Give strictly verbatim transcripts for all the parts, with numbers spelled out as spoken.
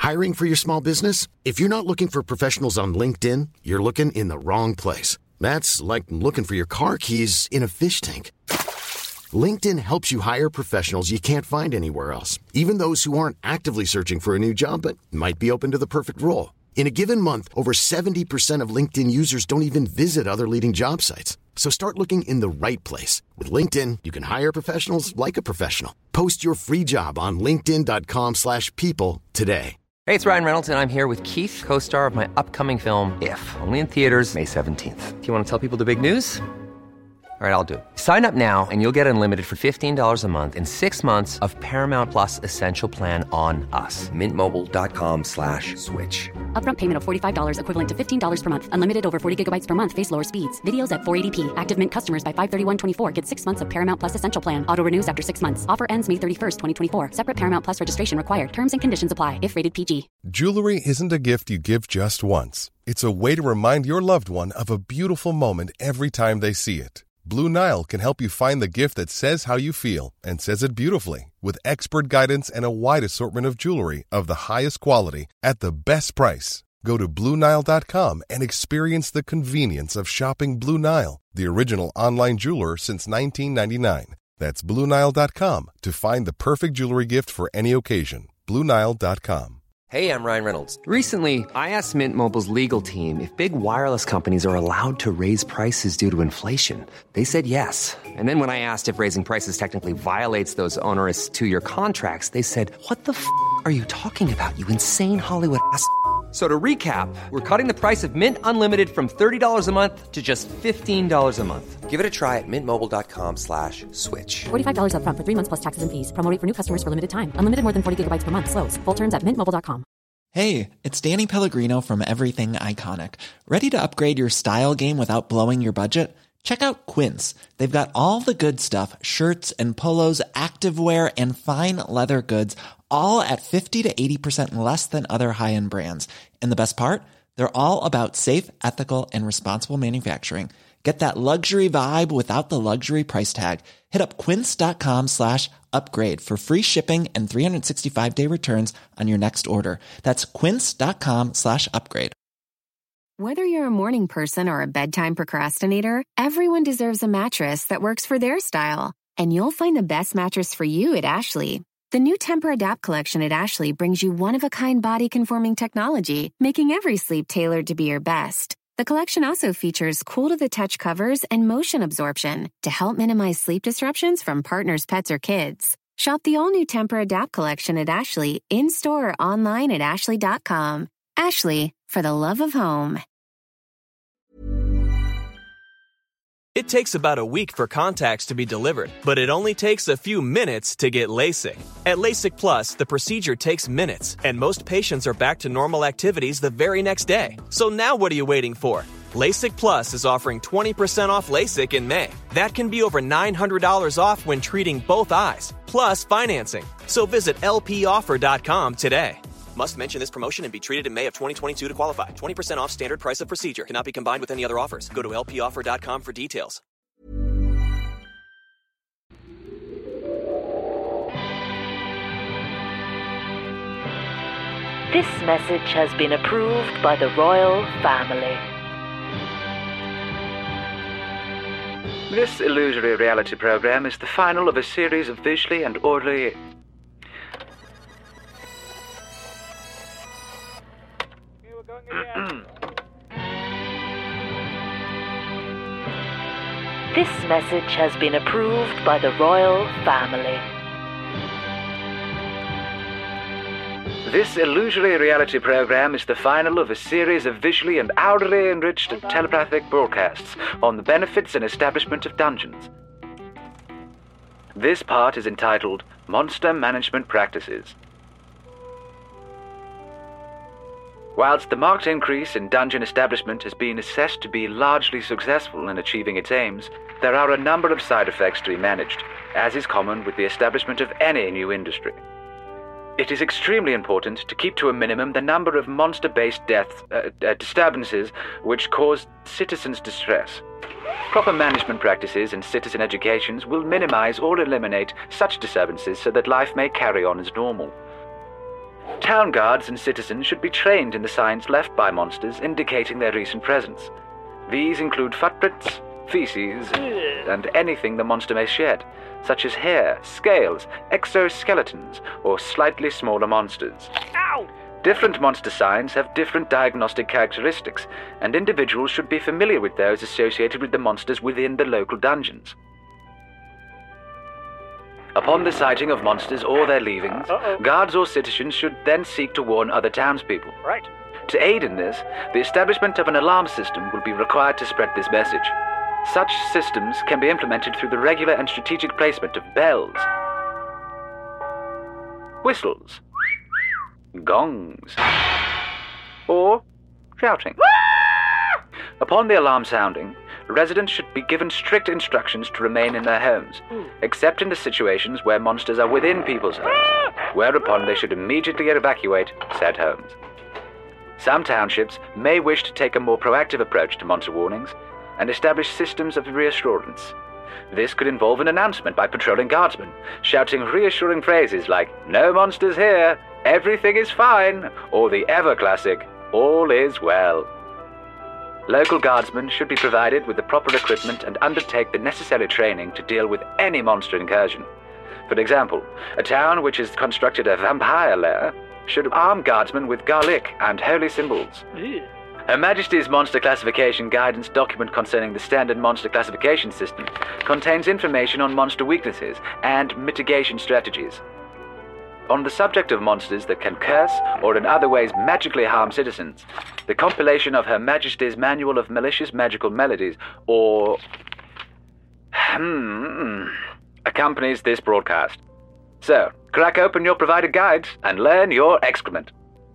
Hiring for your small business? If you're not looking for professionals on LinkedIn, you're looking in the wrong place. That's like looking for your car keys in a fish tank. LinkedIn helps you hire professionals you can't find anywhere else, even those who aren't actively searching for a new job but might be open to the perfect role. In a given month, over seventy percent of LinkedIn users don't even visit other leading job sites. So start looking in the right place. With LinkedIn, you can hire professionals like a professional. Post your free job on linkedin.com slash people today. Hey, it's Ryan Reynolds, and I'm here with Keith, co-star of my upcoming film, If, only in theaters May seventeenth. Do you want to tell people the big news? All right, I'll do it. Sign up now and you'll get unlimited for fifteen dollars a month and six months of Paramount Plus Essential Plan on us. Mint Mobile dot com slash switch. Upfront payment of forty-five dollars equivalent to fifteen dollars per month. Unlimited over forty gigabytes per month. Face lower speeds. Videos at four eighty p. Active Mint customers by five thirty-one twenty-four get six months of Paramount Plus Essential Plan. Auto renews after six months. Offer ends May thirty-first, twenty twenty-four. Separate Paramount Plus registration required. Terms and conditions apply if rated P G. Jewelry isn't a gift you give just once. It's a way to remind your loved one of a beautiful moment every time they see it. Blue Nile can help you find the gift that says how you feel and says it beautifully, with expert guidance and a wide assortment of jewelry of the highest quality at the best price. Go to Blue Nile dot com and experience the convenience of shopping Blue Nile, the original online jeweler since nineteen ninety-nine. That's Blue Nile dot com to find the perfect jewelry gift for any occasion. Blue Nile dot com. Hey, I'm Ryan Reynolds. Recently, I asked Mint Mobile's legal team if big wireless companies are allowed to raise prices due to inflation. They said yes. And then when I asked if raising prices technically violates those onerous two-year contracts, they said, what the f*** are you talking about, you insane Hollywood ass f- So to recap, we're cutting the price of Mint Unlimited from thirty dollars a month to just fifteen dollars a month. Give it a try at mintmobile.com slash switch. forty-five dollars up front for three months plus taxes and fees. Promo rate for new customers for limited time. Unlimited more than forty gigabytes per month. Slows full terms at mint mobile dot com. Hey, it's Danny Pellegrino from Everything Iconic. Ready to upgrade your style game without blowing your budget? Check out Quince. They've got all the good stuff, shirts and polos, activewear, and fine leather goods, all at fifty to eighty percent less than other high-end brands. And the best part? They're all about safe, ethical, and responsible manufacturing. Get that luxury vibe without the luxury price tag. Hit up quince.com slash upgrade for free shipping and three sixty-five day returns on your next order. That's quince.com slash upgrade. Whether you're a morning person or a bedtime procrastinator, everyone deserves a mattress that works for their style. And you'll find the best mattress for you at Ashley. The new Temper-Adapt collection at Ashley brings you one-of-a-kind body-conforming technology, making every sleep tailored to be your best. The collection also features cool-to-the-touch covers and motion absorption to help minimize sleep disruptions from partners, pets, or kids. Shop the all-new Temper-Adapt collection at Ashley, in-store or online at ashley dot com. Ashley, for the love of home. It takes about a week for contacts to be delivered, but it only takes a few minutes to get LASIK. At LASIK Plus, the procedure takes minutes, and most patients are back to normal activities the very next day. So now what are you waiting for? LASIK Plus is offering twenty percent off LASIK in May. That can be over nine hundred dollars off when treating both eyes, plus financing. So visit L P offer dot com today. Must mention this promotion and be treated in May of twenty twenty-two to qualify. twenty percent off standard price of procedure. Cannot be combined with any other offers. Go to L P offer dot com for details. This message has been approved by the royal family. This illusory reality program is the final of a series of visually and orderly... This message has been approved by the royal family. This illusory reality program is the final of a series of visually and audibly enriched telepathic broadcasts on the benefits and establishment of dungeons. This part is entitled Monster Management Practices. Whilst the marked increase in dungeon establishment has been assessed to be largely successful in achieving its aims, there are a number of side effects to be managed, as is common with the establishment of any new industry. It is extremely important to keep to a minimum the number of monster-based deaths, uh, uh, disturbances which cause citizens distress. Proper management practices and citizen educations will minimize or eliminate such disturbances so that life may carry on as normal. Town guards and citizens should be trained in the signs left by monsters indicating their recent presence. These include footprints, feces, and anything the monster may shed, such as hair, scales, exoskeletons, or slightly smaller monsters. Ow! Different monster signs have different diagnostic characteristics, and individuals should be familiar with those associated with the monsters within the local dungeons. Upon the sighting of monsters or their leavings, Uh-oh. guards or citizens should then seek to warn other townspeople. Right. To aid in this, the establishment of an alarm system will be required to spread this message. Such systems can be implemented through the regular and strategic placement of bells, whistles, gongs, or shouting. Upon the alarm sounding, residents should be given strict instructions to remain in their homes, except in the situations where monsters are within people's homes, whereupon they should immediately evacuate said homes. Some townships may wish to take a more proactive approach to monster warnings and establish systems of reassurance. This could involve an announcement by patrolling guardsmen, shouting reassuring phrases like, "No monsters here, everything is fine," or the ever-classic, "All is well." Local guardsmen should be provided with the proper equipment and undertake the necessary training to deal with any monster incursion. For example, a town which has constructed a vampire lair should arm guardsmen with garlic and holy symbols. Her Majesty's Monster Classification Guidance document concerning the Standard Monster Classification System contains information on monster weaknesses and mitigation strategies. On the subject of monsters that can curse or in other ways magically harm citizens, the compilation of Her Majesty's Manual of Malicious Magical Melodies, or hmm, accompanies this broadcast. So, crack open your provided guides and learn your excrement.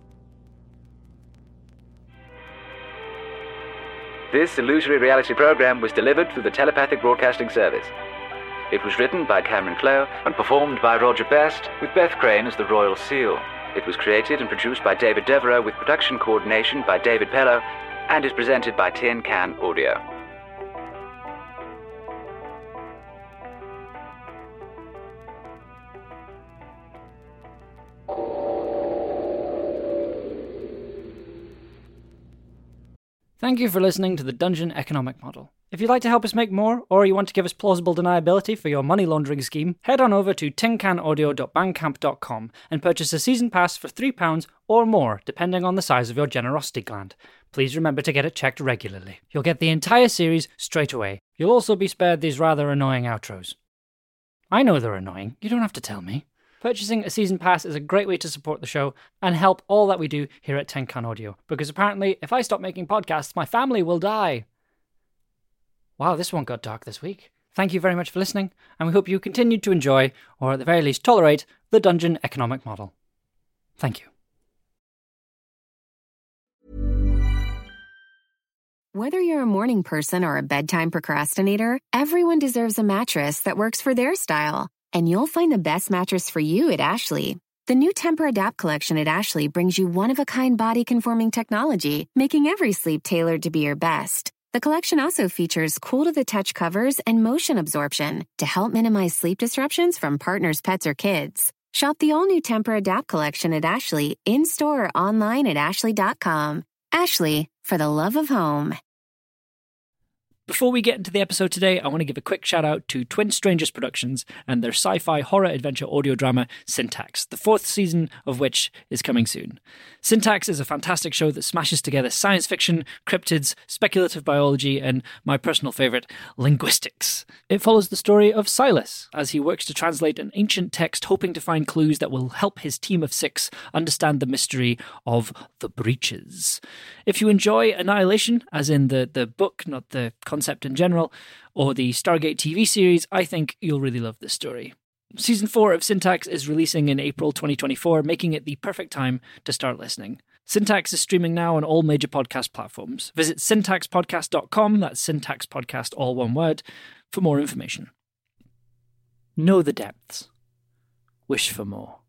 This illusory reality program was delivered through the Telepathic Broadcasting Service. It was written by Cameron Clow and performed by Roger Best, with Beth Crane as the Royal Seal. It was created and produced by David Devereaux, with production coordination by David Pello, and is presented by Tin Can Audio. Thank you for listening to the Dungeon Economic Model. If you'd like to help us make more, or you want to give us plausible deniability for your money laundering scheme, head on over to tin can audio dot bandcamp dot com and purchase a season pass for three pounds or more, depending on the size of your generosity gland. Please remember to get it checked regularly. You'll get the entire series straight away. You'll also be spared these rather annoying outros. I know they're annoying, you don't have to tell me. Purchasing a season pass is a great way to support the show and help all that we do here at Tin Can Audio, because apparently if I stop making podcasts, my family will die. Wow, this one got dark this week. Thank you very much for listening, and we hope you continue to enjoy, or at the very least tolerate, the Dungeon Economic Model. Thank you. Whether you're a morning person or a bedtime procrastinator, everyone deserves a mattress that works for their style. And you'll find the best mattress for you at Ashley. The new Temper-Adapt collection at Ashley brings you one-of-a-kind body-conforming technology, making every sleep tailored to be your best. The collection also features cool-to-the-touch covers and motion absorption to help minimize sleep disruptions from partners, pets, or kids. Shop the all-new Temper-Adapt collection at Ashley, in-store or online at ashley dot com. Ashley, for the love of home. Before we get into the episode today, I want to give a quick shout out to Twin Strangers Productions and their sci-fi horror adventure audio drama Syntax, the fourth season of which is coming soon. Syntax is a fantastic show that smashes together science fiction, cryptids, speculative biology, and my personal favourite, linguistics. It follows the story of Silas as he works to translate an ancient text, hoping to find clues that will help his team of six understand the mystery of the breaches. If you enjoy Annihilation, as in the, the book, not the concept in general, or the Stargate T V series, I think you'll really love this story. Season four of Syntax is releasing in April twenty twenty-four, making it the perfect time to start listening. Syntax is streaming now on all major podcast platforms. Visit syntax podcast dot com, that's Syntax Podcast, all one word, for more information. Know the depths. Wish for more.